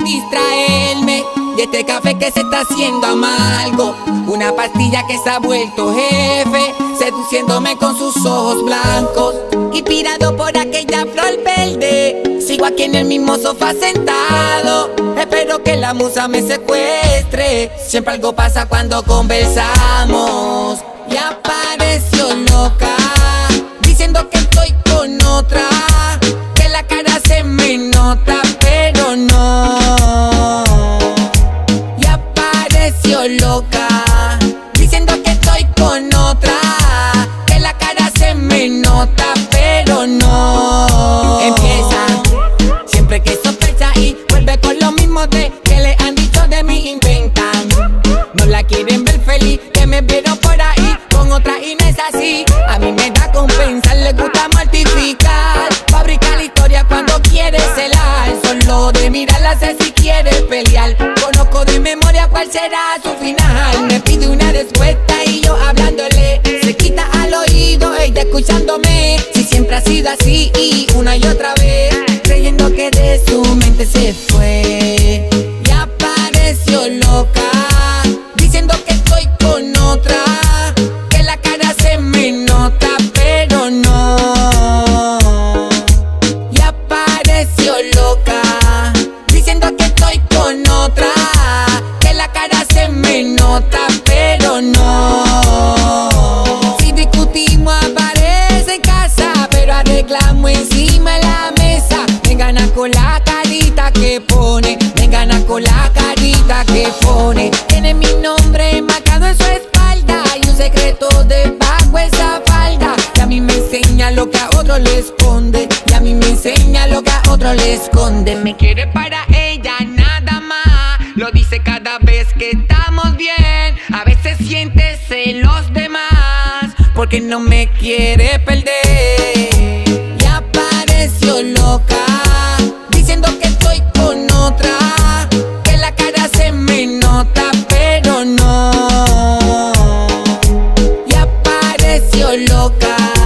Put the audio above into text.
distraerme de este café que se está haciendo amargo. Una pastilla que se ha vuelto jefe, seduciéndome con sus ojos blancos. Inspirado por aquella flor verde, sigo aquí en el mismo sofá sentado. Espero que la musa me secuestre. Siempre algo pasa cuando conversamos. Y apareció loca, diciendo que estoy con otra, que la cara se me nota, pero no. Y apareció loca, diciendo que estoy con otra, que la cara se me nota, pero no. Empieza siempre que sospecha y vuelve con lo mismo de que le han dicho de mí, inventan. No la quieren ver feliz, que me vieron por ahí con otra y no es así. A mí me da con pensar, le gusta mortificar, fabricar la historia cuando quiere celar. Solo de mirarla sé si quiere pelear. Conozco de memoria cuál será su final. Me pide una respuesta y yo hablándole, se quita al oído, ella escuchándome. Si siempre ha sido así y una y otra vez, creyendo que de su mente se fue. Y apareció loca, diciendo que estoy con otra, que la cara se me nota, pero no. Y apareció loca, diciendo que estoy con otra, que la cara se me nota, pero no. Si discutimos aparece en casa, pero arreglamos encima de la mesa. Me gana con la carita que pone, me gana con la carita que pone. Tiene mi nombre marcado en su espalda y un secreto debajo esa falda. Y a mí me enseña lo que a otro le esconde, y a mí me enseña lo que a otro le esconde. Me quiere para ella nada más, lo dice cada vez que estamos bien. A veces siente celos de más, porque no me quiere perder. Y apareció loca, diciendo que estoy con otra, que la cara se me nota, pero no. Y apareció loca,